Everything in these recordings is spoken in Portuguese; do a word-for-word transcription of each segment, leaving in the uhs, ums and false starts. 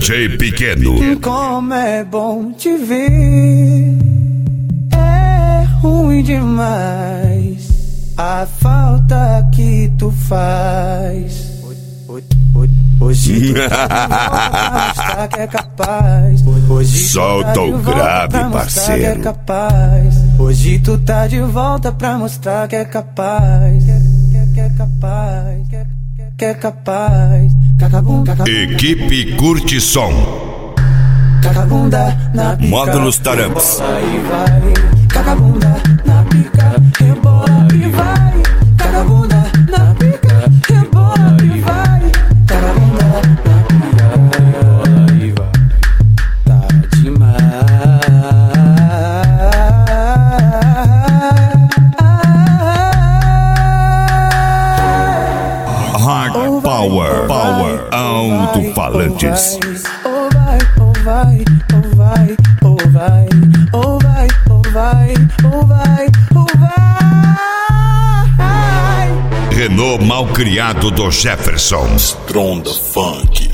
J Pequeno. Como é bom te ver, é ruim demais a falta que tu faz. Hoje tu tá que é capaz. Hoje solta o grave, parceiro. Que é capaz. Hoje tu tá de volta pra mostrar que é capaz. Que, que, que é capaz. Que, que, que é capaz. Cacabum, cacabum. Equipe Curte Som. Cacabunda na pica. Módulos Taramps. Aí vai. Cacabunda na pica. Rebola e vai. Cacabunda na pica. Rebola e vai. Cacabunda na pica. Rebola e vai. Tá demais. Hard Power. Power. Alto-falantes. Ou vai, ou vai, ou vai, ou vai, ou vai, ou vai, ou vai, ou vai. Renault Malcriado do Jefferson. Stronda Funk.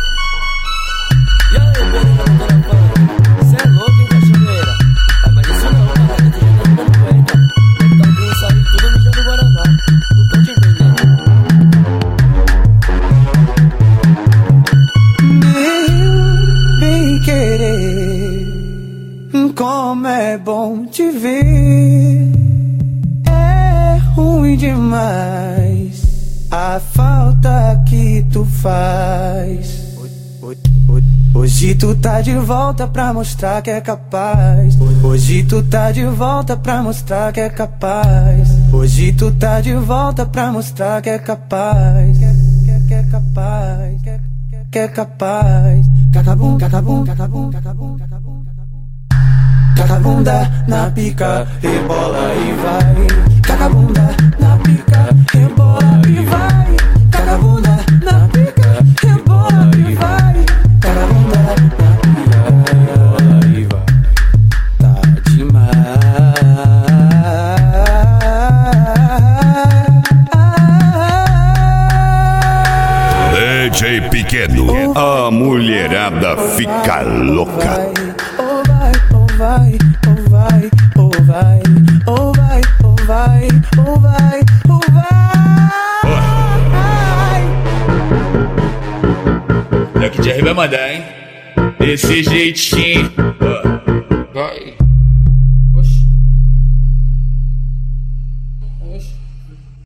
E aí, beleza, cê é louco, hein, cachoeira? Ah, mas isso não, cara, tem gente dando cueca. Então tem isso aí tudo no Dia do Guaraná. Não tô te entendendo. Meu bem querer, como é bom te ver, é ruim demais a falta que tu faz. Hoje tu tá de volta pra mostrar que é capaz. Hoje tu tá de volta pra mostrar que é capaz. Hoje tu tá de volta pra mostrar que é capaz. Que, que, que é capaz. Que, que, que é capaz. Cacabum, cacabum, cacabum, cacabum, cacabum, cacabum. Cacabunda na pica, rebola e vai. Cacabunda na pica, rebola e vai. Cacabunda na pica, rebola e vai. Cacabunda na pica, rebola e vai. Tá demais. D J Pequeno. A mulherada fica louca. Ou vai, ou vai, ou vai, ou vai, ou vai, ou vai, ou vai, ou vai. Black Jerry vai mandar, hein? Desse jeitinho.